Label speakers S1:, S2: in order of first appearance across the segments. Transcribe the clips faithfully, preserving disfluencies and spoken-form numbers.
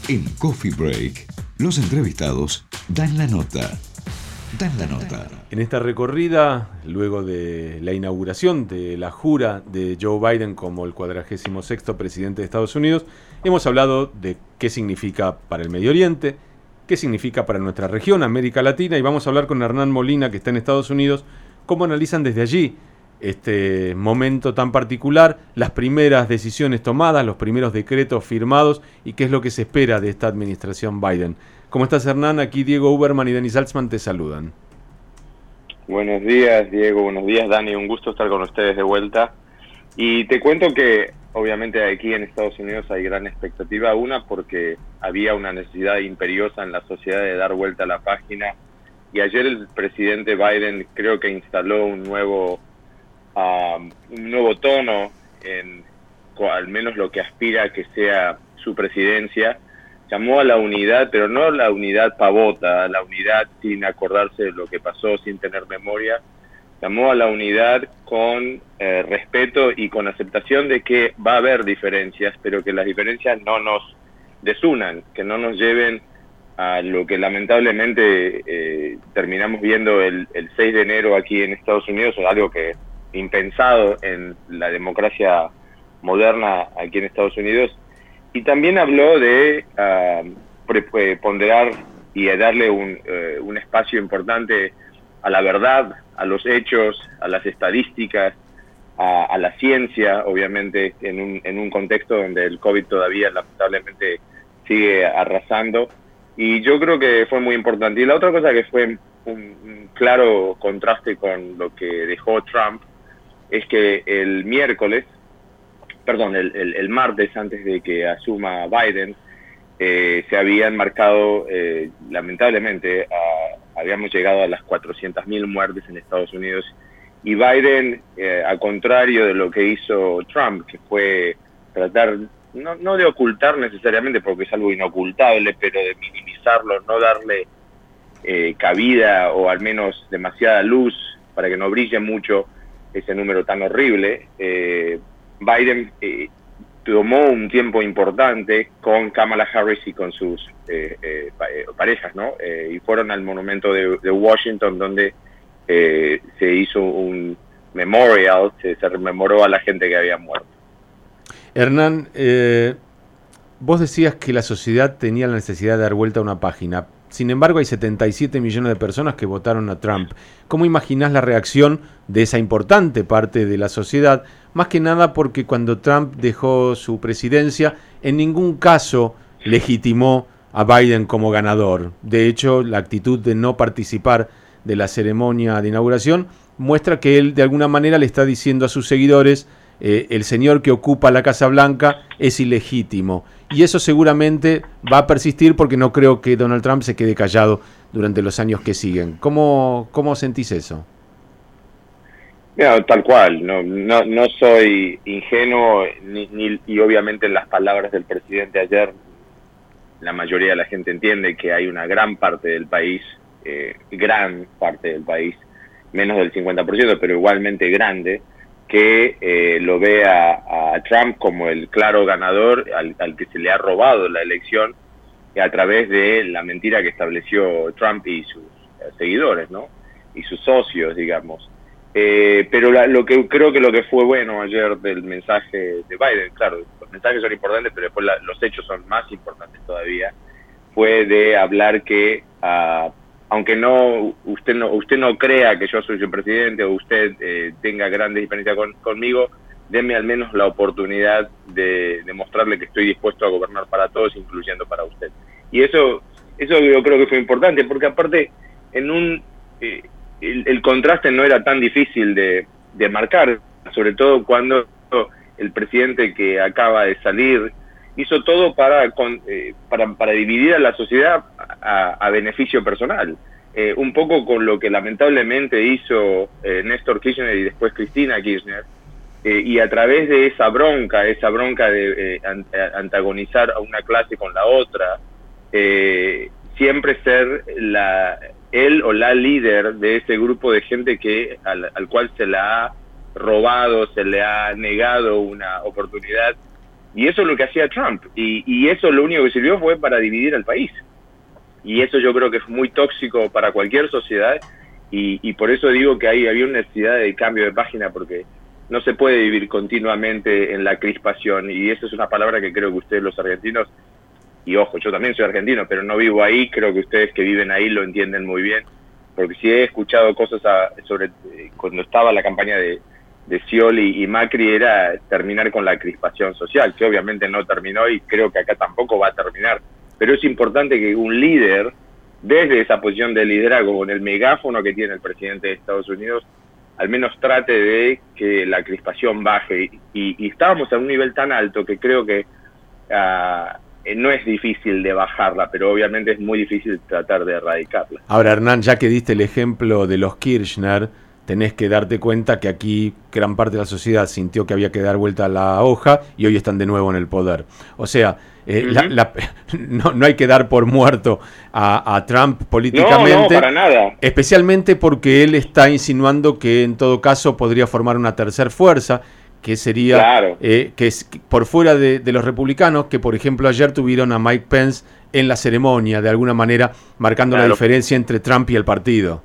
S1: En Coffee Break, los entrevistados dan la nota. Dan la nota.
S2: En esta recorrida, luego de la inauguración de la jura de Joe Biden como el cuadragésimo sexto presidente de Estados Unidos, hemos hablado de qué significa para el Medio Oriente, qué significa para nuestra región, América Latina, y vamos a hablar con Hernán Molina, que está en Estados Unidos, cómo analizan desde allí este momento tan particular, las primeras decisiones tomadas, los primeros decretos firmados y qué es lo que se espera de esta administración Biden. ¿Cómo estás, Hernán? Aquí Diego Uberman y Denis Saltzman te saludan.
S3: Buenos días, Diego. Buenos días, Dani. Un gusto estar con ustedes de vuelta. Y te cuento que obviamente aquí en Estados Unidos hay gran expectativa. Una, porque había una necesidad imperiosa en la sociedad de dar vuelta a la página. Y ayer el presidente Biden creo que instaló un nuevo, um, un nuevo tono en al menos lo que aspira a que sea su presidencia. Llamó a la unidad, pero no la unidad pavota, la unidad sin acordarse de lo que pasó, sin tener memoria. Llamó a la unidad con eh, respeto y con aceptación de que va a haber diferencias, pero que las diferencias no nos desunan, que no nos lleven a lo que lamentablemente eh, terminamos viendo el, el seis de enero aquí en Estados Unidos, algo que impensado en la democracia moderna aquí en Estados Unidos. Y también habló de uh, ponderar y de darle un, uh, un espacio importante a la verdad, a los hechos, a las estadísticas, a, a la ciencia, obviamente, en un, en un contexto donde el COVID todavía lamentablemente sigue arrasando. Y yo creo que fue muy importante. Y la otra cosa que fue un, un claro contraste con lo que dejó Trump es que el miércoles, perdón, el, el, el martes, antes de que asuma Biden, eh, se habían marcado, eh, lamentablemente, a, habíamos llegado a las cuatrocientas mil muertes en Estados Unidos, y Biden, eh, al contrario de lo que hizo Trump, que fue tratar, no, no de ocultar necesariamente, porque es algo inocultable, pero de minimizarlo, no darle eh, cabida o al menos demasiada luz para que no brille mucho ese número tan horrible. eh, Biden eh, tomó un tiempo importante con Kamala Harris y con sus eh, eh, parejas, ¿no? Eh, y fueron al monumento de, de Washington, donde eh, se hizo un memorial, se, se rememoró a la gente que había muerto.
S2: Hernán, eh, vos decías que la sociedad tenía la necesidad de dar vuelta a una página. Sin embargo, hay setenta y siete millones de personas que votaron a Trump. ¿Cómo imaginás la reacción de esa importante parte de la sociedad? Más que nada porque cuando Trump dejó su presidencia, en ningún caso legitimó a Biden como ganador. De hecho, la actitud de no participar de la ceremonia de inauguración muestra que él de alguna manera le está diciendo a sus seguidores: eh, el señor que ocupa la Casa Blanca es ilegítimo. Y eso seguramente va a persistir, porque no creo que Donald Trump se quede callado durante los años que siguen. ¿Cómo, cómo sentís eso?
S3: No, tal cual, no, no, no soy ingenuo, ni, ni, y obviamente en las palabras del presidente ayer, la mayoría de la gente entiende que hay una gran parte del país, eh, gran parte del país, menos del cincuenta por ciento, pero igualmente grande, que eh, lo ve a, a Trump como el claro ganador, al, al que se le ha robado la elección a través de la mentira que estableció Trump y sus eh, seguidores, ¿no? Y sus socios, digamos. Eh, pero la, lo que creo que lo que fue bueno ayer del mensaje de Biden, claro, los mensajes son importantes, pero después la, los hechos son más importantes todavía, fue de hablar que uh, aunque no usted no usted no crea que yo soy su presidente, o usted eh, tenga grandes diferencias con, conmigo, denme al menos la oportunidad de demostrarle que estoy dispuesto a gobernar para todos, incluyendo para usted. Y eso eso yo creo que fue importante, porque aparte en un eh, el, el contraste no era tan difícil de, de marcar, sobre todo cuando el presidente que acaba de salir hizo todo para con, eh, para, para dividir a la sociedad a, a beneficio personal. Eh, un poco con lo que lamentablemente hizo eh, Néstor Kirchner y después Cristina Kirchner, eh, y a través de esa bronca, esa bronca de eh, an, antagonizar a una clase con la otra, eh, siempre ser la, él o la líder de ese grupo de gente que al, al cual se le ha robado, se le ha negado una oportunidad Y eso es lo que hacía Trump. Y, y eso lo único que sirvió fue para dividir al país. Y eso yo creo que es muy tóxico para cualquier sociedad. Y, y por eso digo que ahí había una necesidad de cambio de página, porque no se puede vivir continuamente en la crispación. Y esa es una palabra que creo que ustedes los argentinos, y ojo, yo también soy argentino, pero no vivo ahí, creo que ustedes que viven ahí lo entienden muy bien. Porque si he escuchado cosas a, sobre eh, cuando estaba la campaña de, de Scioli y Macri, era terminar con la crispación social, que obviamente no terminó y creo que acá tampoco va a terminar. Pero es importante que un líder, desde esa posición de liderazgo, con el megáfono que tiene el presidente de Estados Unidos, al menos trate de que la crispación baje. Y, y estábamos a un nivel tan alto que creo que uh, no es difícil de bajarla, pero obviamente es muy difícil tratar de erradicarla.
S2: Ahora, Hernán, ya que diste el ejemplo de los Kirchner, tenés que darte cuenta que aquí gran parte de la sociedad sintió que había que dar vuelta a la hoja y hoy están de nuevo en el poder. O sea, eh, uh-huh. la, la, no, no hay que dar por muerto a, a Trump políticamente.
S3: No, no, para nada.
S2: Especialmente porque él está insinuando que en todo caso podría formar una tercer fuerza, que sería
S3: claro.
S2: eh, que es por fuera de, de los republicanos, que por ejemplo ayer tuvieron a Mike Pence en la ceremonia, de alguna manera marcando claro. la diferencia entre Trump y el partido.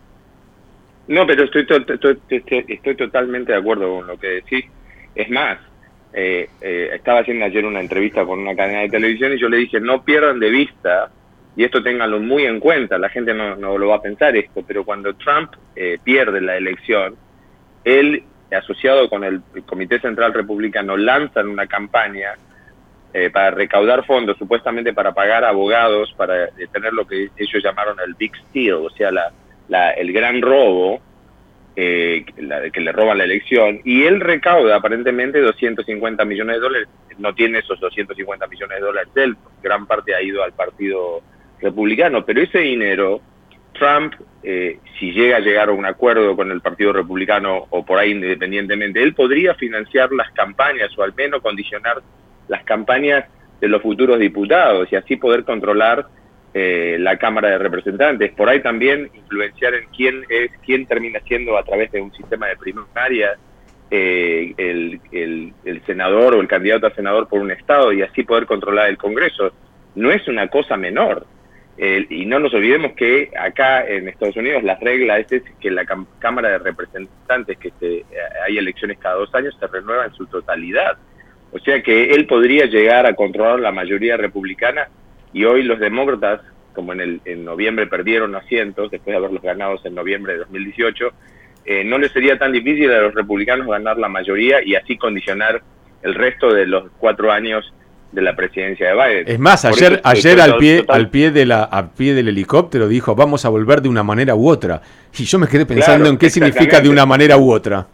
S3: No, pero estoy, to- to- estoy, estoy totalmente de acuerdo con lo que decís. Es más, eh, eh, estaba haciendo ayer una entrevista con una cadena de televisión y yo le dije, no pierdan de vista, y esto ténganlo muy en cuenta, la gente no, no lo va a pensar esto, pero cuando Trump eh, pierde la elección, él, asociado con el Comité Central Republicano, lanzan una campaña eh, para recaudar fondos, supuestamente para pagar abogados, para tener lo que ellos llamaron el Big Steal, o sea, la, la, el gran robo, eh, la, que le roban la elección, y él recauda aparentemente doscientos cincuenta millones de dólares, no tiene esos doscientos cincuenta millones de dólares de él, gran parte ha ido al Partido Republicano, pero ese dinero, Trump, eh, si llega a llegar a un acuerdo con el Partido Republicano o por ahí independientemente, él podría financiar las campañas o al menos condicionar las campañas de los futuros diputados y así poder controlar eh, la Cámara de Representantes. Por ahí también influenciar en quién es quién termina siendo a través de un sistema de primarias eh, el, el, el senador o el candidato a senador por un estado y así poder controlar el Congreso. No es una cosa menor. Eh, y no nos olvidemos que acá en Estados Unidos las reglas es que la cam- Cámara de Representantes, que se, eh, hay elecciones cada dos años, se renueva en su totalidad. O sea que él podría llegar a controlar la mayoría republicana y hoy los demócratas, como en, el, en noviembre perdieron asientos, después de haberlos ganado en noviembre de dos mil dieciocho, eh, no les sería tan difícil a los republicanos ganar la mayoría y así condicionar el resto de los cuatro años de la presidencia de Biden.
S2: Es más,
S3: Por
S2: ayer
S3: eso,
S2: ayer
S3: total,
S2: al pie
S3: total.
S2: al pie de la al pie del helicóptero dijo, "Vamos a volver de una manera u otra." Y yo me quedé pensando
S3: Claro,
S2: en qué significa de una manera u otra.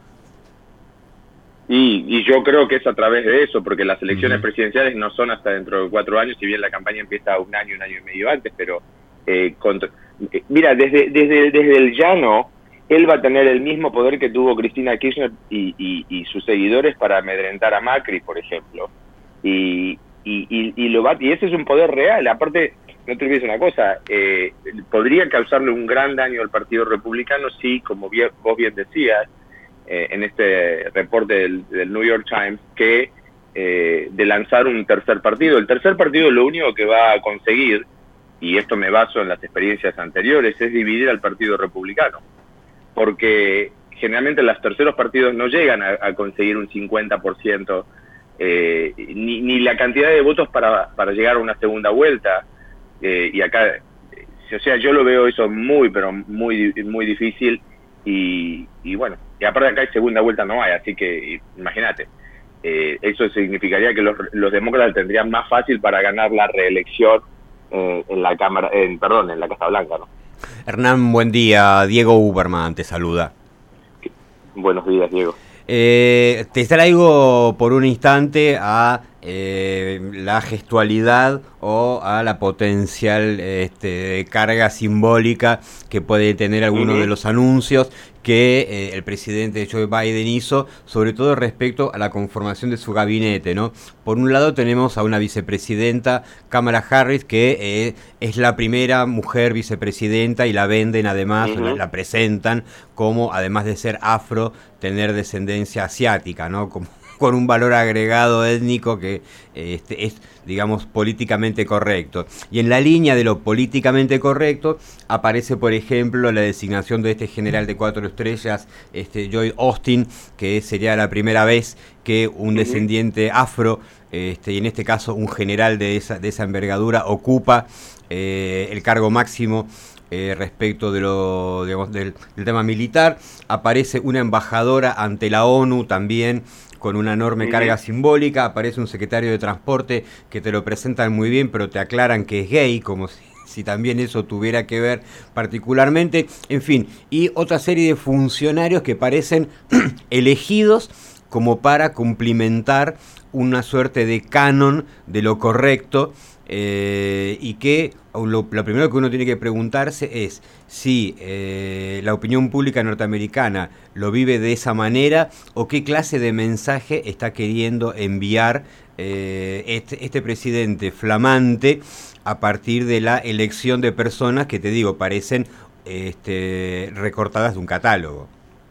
S3: Y, y yo creo que es a través de eso, porque las elecciones
S2: Uh-huh.
S3: presidenciales no son hasta dentro de cuatro años, si bien la campaña empieza un año, un año y medio antes, pero eh, contra, eh, mira, desde, desde, desde el llano, él va a tener el mismo poder que tuvo Cristina Kirchner y, y, y sus seguidores para amedrentar a Macri, por ejemplo. Y, y, y, y, lo va, y ese es un poder real. Aparte, no te olvides una cosa, eh, podría causarle un gran daño al Partido Republicano si, como bien, vos bien decías, eh, en este reporte del, del New York Times, que eh, de lanzar un tercer partido. El tercer partido lo único que va a conseguir, y esto me baso en las experiencias anteriores, es dividir al Partido Republicano. Porque generalmente los terceros partidos no llegan a, a conseguir un cincuenta por ciento, eh, ni, ni la cantidad de votos para, para llegar a una segunda vuelta. Eh, y acá, o sea, yo lo veo eso muy, pero muy muy difícil. Y, y bueno, y aparte acá hay segunda vuelta no hay, así que imagínate. Eh, eso significaría que los, los demócratas tendrían más fácil para ganar la reelección eh, en la Cámara, en, perdón, en la Casa Blanca, ¿no?
S4: Hernán, buen día. Diego Uberman te saluda.
S3: Buenos días, Diego.
S4: Eh, te traigo por un instante a eh, la gestualidad o a la potencial este, carga simbólica que puede tener alguno uh-huh. de los anuncios que eh, el presidente Joe Biden hizo, sobre todo respecto a la conformación de su gabinete, ¿no? Por un lado tenemos a una vicepresidenta, Kamala Harris, que eh, es la primera mujer vicepresidenta y la venden además, uh-huh. la, la presentan como, además de ser afro, tener descendencia asiática, ¿no? Como con un valor agregado étnico que este, es, digamos, políticamente correcto. Y en la línea de lo políticamente correcto aparece, por ejemplo, la designación de este general de cuatro estrellas, este, Lloyd Austin, que sería la primera vez que un descendiente afro, este, y en este caso un general de esa, de esa envergadura, ocupa eh, el cargo máximo Eh, respecto de lo, digamos, del, del tema militar. Aparece una embajadora ante la ONU también con una enorme sí. carga simbólica. Aparece un secretario de transporte que te lo presentan muy bien, pero te aclaran que es gay, como si, si también eso tuviera que ver particularmente. En fin, y otra serie de funcionarios que parecen elegidos como para cumplimentar una suerte de canon de lo correcto. Eh, y que lo, lo primero que uno tiene que preguntarse es si eh, la opinión pública norteamericana lo vive de esa manera o qué clase de mensaje está queriendo enviar eh, este, este presidente flamante a partir de la elección de personas que, te digo, parecen este, recortadas de un catálogo.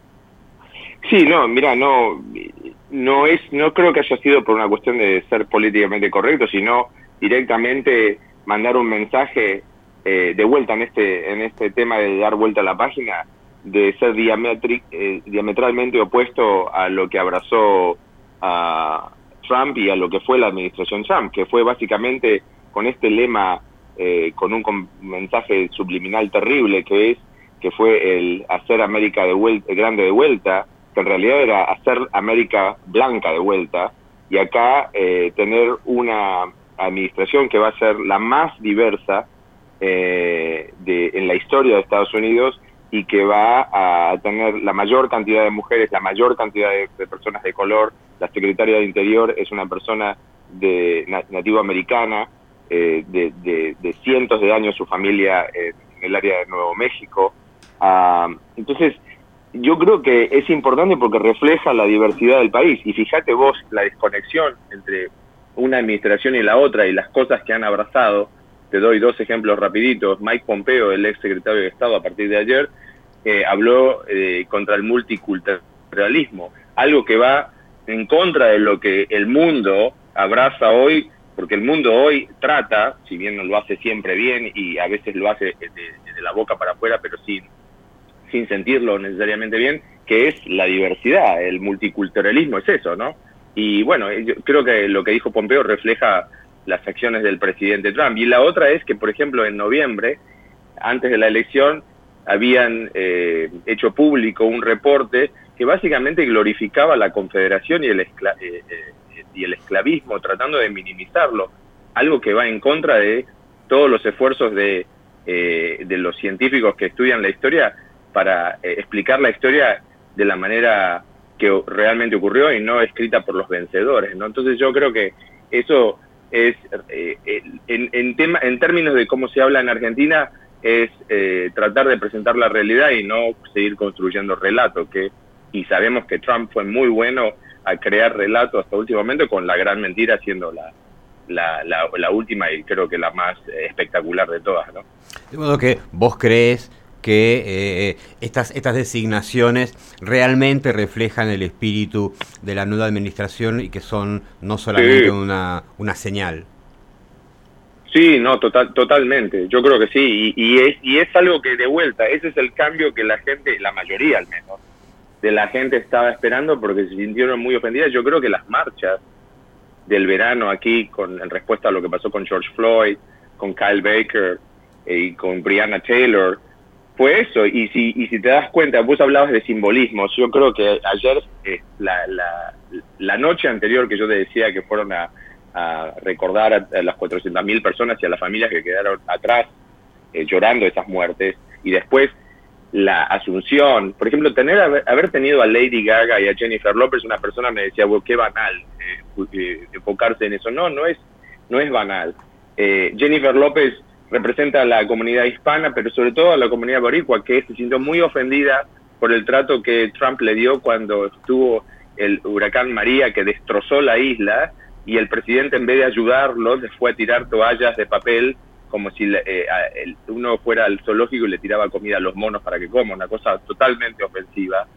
S3: Sí, no, mira, no, no es, no creo que haya sido por una cuestión de ser políticamente correcto, sino directamente mandar un mensaje eh, de vuelta en este en este tema de dar vuelta a la página, de ser diametri, eh, diametralmente opuesto a lo que abrazó a Trump y a lo que fue la administración Trump, que fue básicamente con este lema, eh, con un con mensaje subliminal terrible, que es que fue el hacer América de vuelta, grande de vuelta, que en realidad era hacer América blanca de vuelta, y acá eh, tener una administración que va a ser la más diversa eh, de, en la historia de Estados Unidos, y que va a tener la mayor cantidad de mujeres, la mayor cantidad de, de personas de color. La secretaria de Interior es una persona de nativa americana, eh, de, de, de cientos de años su familia en el área de Nuevo México. Uh, entonces, yo creo que es importante porque refleja la diversidad del país. Y fíjate vos la desconexión entre una administración y la otra, y las cosas que han abrazado. Te doy dos ejemplos rapiditos. Mike Pompeo, el ex secretario de Estado, a partir de ayer, eh, habló eh, contra el multiculturalismo, algo que va en contra de lo que el mundo abraza hoy, porque el mundo hoy trata, si bien no lo hace siempre bien, y a veces lo hace de, de la boca para afuera, pero sin, sin sentirlo necesariamente bien, que es la diversidad. El multiculturalismo es eso, ¿no? Y bueno, yo creo que lo que dijo Pompeo refleja las acciones del presidente Trump. Y la otra es que, por ejemplo, en noviembre, antes de la elección, habían eh, hecho público un reporte que básicamente glorificaba la confederación y el, escla eh, eh, y el esclavismo, tratando de minimizarlo, algo que va en contra de todos los esfuerzos de, eh, de los científicos que estudian la historia para eh, explicar la historia de la manera que realmente ocurrió y no escrita por los vencedores, ¿no? Entonces yo creo que eso es, eh, en, en, tema, en términos de cómo se habla en Argentina, es eh, tratar de presentar la realidad y no seguir construyendo relatos, que, y sabemos que Trump fue muy bueno a crear relatos hasta últimamente, con la gran mentira siendo la, la, la, la última y creo que la más espectacular de todas, ¿no?
S4: De modo que vos crees que eh, estas, estas designaciones realmente reflejan el espíritu de la nueva administración y que son no solamente sí. una, una señal.
S3: Sí, no, total, totalmente, yo creo que sí, y, y, es, y es algo que de vuelta, ese es el cambio que la gente, la mayoría al menos, de la gente estaba esperando, porque se sintieron muy ofendidas. Yo creo que las marchas del verano aquí, con en respuesta a lo que pasó con George Floyd, con Kyle Baker eh, y con Breonna Taylor, fue eso. Y si y si te das cuenta, vos hablabas de simbolismos. Yo creo que ayer, eh, la, la, la noche anterior que yo te decía que fueron a, a recordar a, a las cuatrocientas mil personas y a las familias que quedaron atrás eh, llorando esas muertes, y después la asunción, por ejemplo, tener haber, haber tenido a Lady Gaga y a Jennifer Lopez, una persona me decía, bueno, qué banal eh, eh, enfocarse en eso. No, no es, no es banal. Eh, Jennifer Lopez representa a la comunidad hispana, pero sobre todo a la comunidad boricua, que se sintió muy ofendida por el trato que Trump le dio cuando estuvo el huracán María, que destrozó la isla, y el presidente, en vez de ayudarlo, les fue a tirar toallas de papel, como si eh, el, uno fuera al zoológico y le tiraba comida a los monos para que coman, una cosa totalmente ofensiva.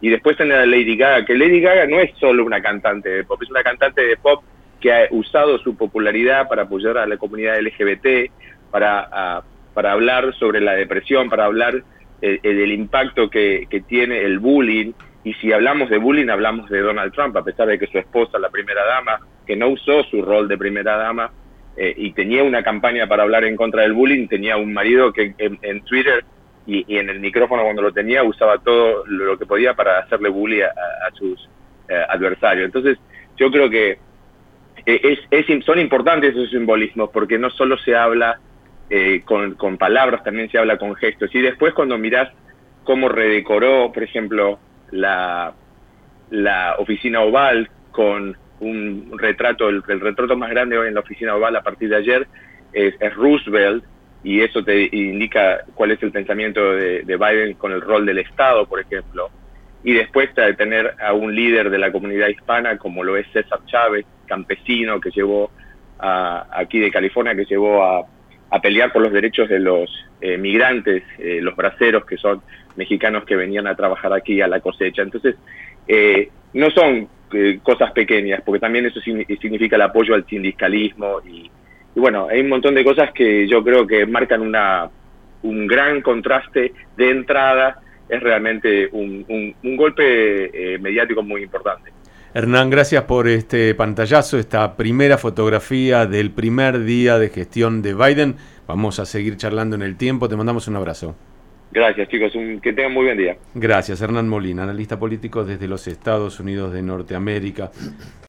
S3: y después tener a Lady Gaga, que Lady Gaga no es solo una cantante de pop, es una cantante de pop que ha usado su popularidad para apoyar a la comunidad L G B T, para, a, para hablar sobre la depresión, para hablar eh, del impacto que, que tiene el bullying. Y si hablamos de bullying, hablamos de Donald Trump, a pesar de que su esposa, la primera dama, que no usó su rol de primera dama, eh, y tenía una campaña para hablar en contra del bullying, tenía un marido que en, en Twitter y, y en el micrófono cuando lo tenía usaba todo lo que podía para hacerle bullying a, a sus eh, adversarios. Entonces yo creo que es, es, son importantes esos simbolismos, porque no solo se habla eh, con, con palabras, también se habla con gestos. Y después cuando mirás cómo redecoró, por ejemplo, la, la oficina oval con un retrato, el, el retrato más grande hoy en la oficina oval a partir de ayer es, es Roosevelt, y eso te indica cuál es el pensamiento de, de Biden con el rol del Estado, por ejemplo. Y después de tener a un líder de la comunidad hispana como lo es César Chávez, campesino que llevó a, aquí de California, que llevó a, a pelear por los derechos de los eh, migrantes, eh, los braceros, que son mexicanos que venían a trabajar aquí a la cosecha. Entonces, eh, no son eh, cosas pequeñas, porque también eso significa el apoyo al sindicalismo y, y bueno, hay un montón de cosas que yo creo que marcan una, un gran contraste de entrada. Es realmente un, un, un golpe eh, mediático muy importante.
S2: Hernán, gracias por este pantallazo, esta primera fotografía del primer día de gestión de Biden. Vamos a seguir charlando en el tiempo. Te mandamos un abrazo.
S3: Gracias, chicos. Un, que tengan muy buen día.
S2: Gracias, Hernán Molina, analista político desde los Estados Unidos de Norteamérica.